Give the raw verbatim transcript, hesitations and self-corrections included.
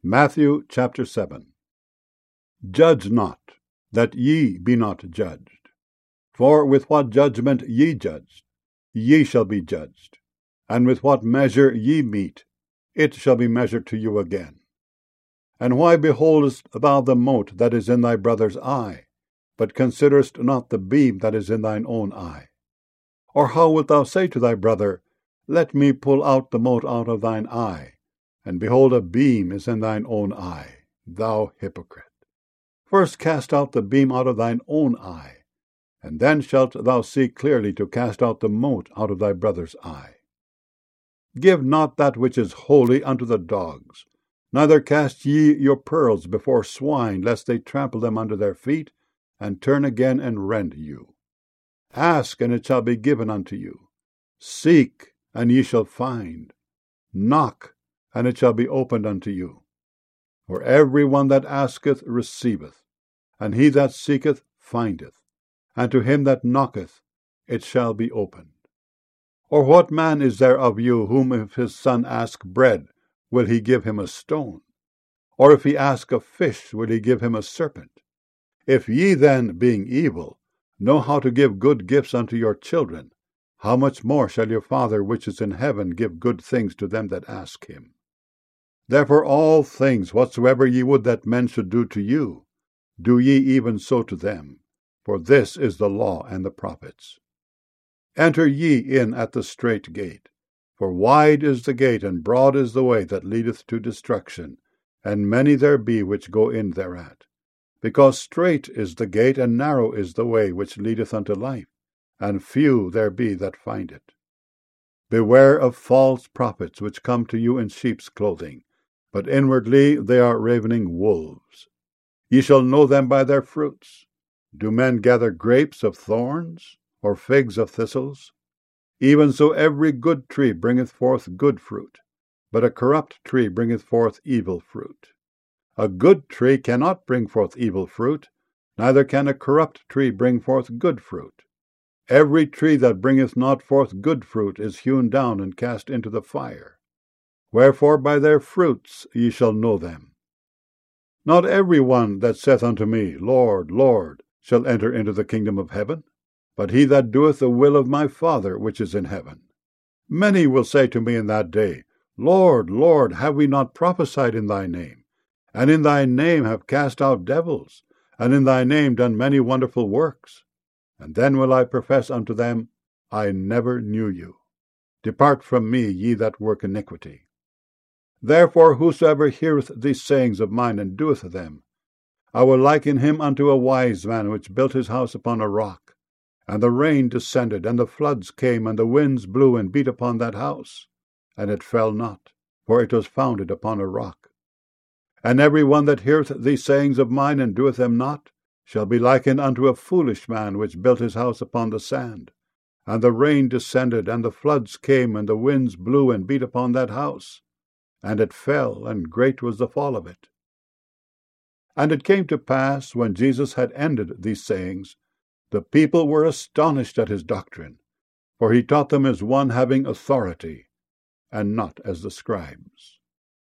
Matthew chapter seven. Judge not, that ye be not judged. For with what judgment ye judge, ye shall be judged, and with what measure ye mete, it shall be measured to you again. And why beholdest thou the mote that is in thy brother's eye, but considerest not the beam that is in thine own eye? Or how wilt thou say to thy brother, Let me pull out the mote out of thine eye, and behold, a beam is in thine own eye? Thou hypocrite! First cast out the beam out of thine own eye, and then shalt thou see clearly to cast out the mote out of thy brother's eye. Give not that which is holy unto the dogs, neither cast ye your pearls before swine, lest they trample them under their feet, and turn again and rend you. Ask, and it shall be given unto you. Seek, and ye shall find. Knock, and it shall be opened unto you. For every one that asketh receiveth, and he that seeketh findeth, and to him that knocketh it shall be opened. Or what man is there of you whom if his son ask bread, will he give him a stone? Or if he ask a fish, will he give him a serpent? If ye then, being evil, know how to give good gifts unto your children, how much more shall your Father which is in heaven give good things to them that ask him? Therefore all things whatsoever ye would that men should do to you, do ye even so to them, for this is the law and the prophets. Enter ye in at the strait gate, for wide is the gate, and broad is the way that leadeth to destruction, and many there be which go in thereat. Because strait is the gate, and narrow is the way which leadeth unto life, and few there be that find it. Beware of false prophets, which come to you in sheep's clothing, but inwardly they are ravening wolves. Ye shall know them by their fruits. Do men gather grapes of thorns, or figs of thistles? Even so every good tree bringeth forth good fruit, but a corrupt tree bringeth forth evil fruit. A good tree cannot bring forth evil fruit, neither can a corrupt tree bring forth good fruit. Every tree that bringeth not forth good fruit is hewn down and cast into the fire. Wherefore by their fruits ye shall know them. Not every one that saith unto me, Lord, Lord, shall enter into the kingdom of heaven, but he that doeth the will of my Father which is in heaven. Many will say to me in that day, Lord, Lord, have we not prophesied in thy name? And in thy name have cast out devils, and in thy name done many wonderful works? And then will I profess unto them, I never knew you. Depart from me, ye that work iniquity. Therefore whosoever heareth these sayings of mine and doeth them, I will liken him unto a wise man which built his house upon a rock. And the rain descended, and the floods came, and the winds blew and beat upon that house. And it fell not, for it was founded upon a rock. And every one that heareth these sayings of mine and doeth them not, shall be likened unto a foolish man which built his house upon the sand. And the rain descended, and the floods came, and the winds blew and beat upon that house. And it fell, and great was the fall of it. And it came to pass, when Jesus had ended these sayings, the people were astonished at his doctrine, for he taught them as one having authority, and not as the scribes.